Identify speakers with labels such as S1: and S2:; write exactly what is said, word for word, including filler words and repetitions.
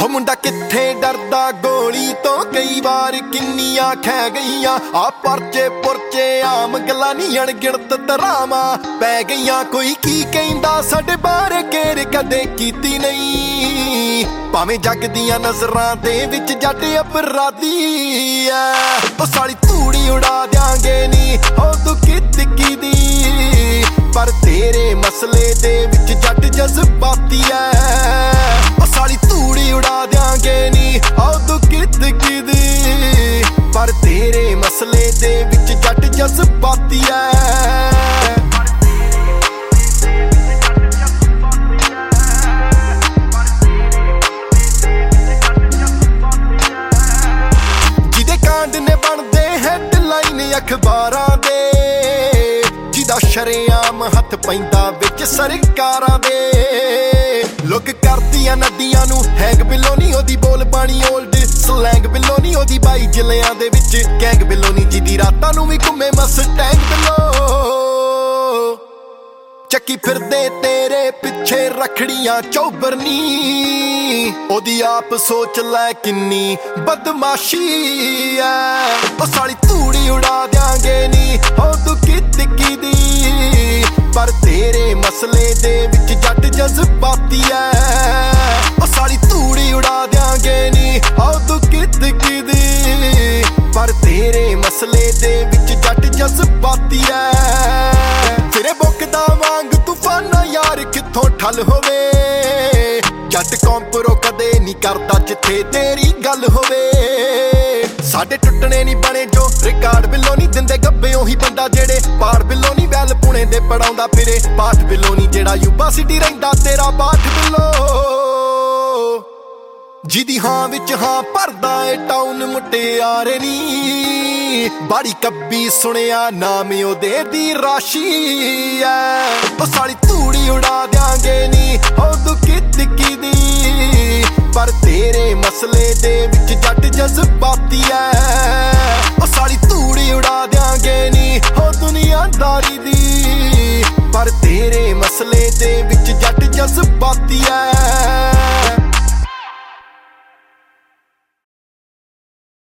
S1: हो मुंडा किथे डरदा गोली तो कई बार किन्नियां खै गईयां आ परचे पुरचे आम गल्लां नी अणगिणत दरावां पै गईयां। कोई की कहंदा साडे बारे केर कदे कीती नहीं भावें जग दियां नज़रां दे विच जट अपराधी ऐ। ओ साली धूड़ी उड़ा देंगे नी हो दुखी तिक्की दी पर तेरे मसले दे विच जट जज्बाती ऐ। ओ साली धूड़ी उड़ा देंगे नी हो दुखी तिक्की दी पर तेरे मसले दे विच जट जज्बाती ऐ। अखबारां दे जिदा शरेआम हथ पैंदा विच सरकारां दे लोग करदियां नदियां नू हैंग बिलो नी ओदी बोल पानी ओल्ड स्लैंग बिलो नी ओदी बाई जिलियां दे विच गैंग बिलो नी जिदी रातां नू भी घुमे मस्टैंग बिलो। चक्की फिरदे तेरे पिछे रखड़ियां चौबर नी ओदी आप सोच लै किन्नी बदमाशी ऐ। ओ साली धूड़ी उड़ा देंगे नी हो दुखी तिक्की दी पर तेरे मसले दे विच जट जज्बाती ऐ। ओ साली धूड़ी उड़ा देंगे नी हो दुखी तिक्की दी पर तेरे मसले दे विच जट जज्बाती ऐ। फिरे बुकदा वांग तूफाना यार किथों ठल होवे जट कॉम्परो कदे नी करदा जिथे तेरी गल होवे। साडे टुटने नी बने जो रिकार्ड बिलो नी दिंदे गब्बे ओही बंदा जेड़े पाड़ बिलो नी वैल पुणे दे पढ़ाउंदा फिरे पाठ बिलो नी जेड़ा यूबा सिटी रहिंदा तेरा पाठ बिलो। जिदी हां विच हां भरदा ए टाउन मुटियारे नी बाड़ी कब्बी सुनिया नाम ओदे दी राशि ऐ। ओ साली धूड़ी उड़ा देंगे नी हो दुखी तिक्की दी पर तेरे मसले दे विच जट जज्बाती ऐ। ओ साली धूड़ी उड़ा देंगे नी हो दुनियादारी दी पर तेरे मसले दे विच जट जज्बाती ऐ।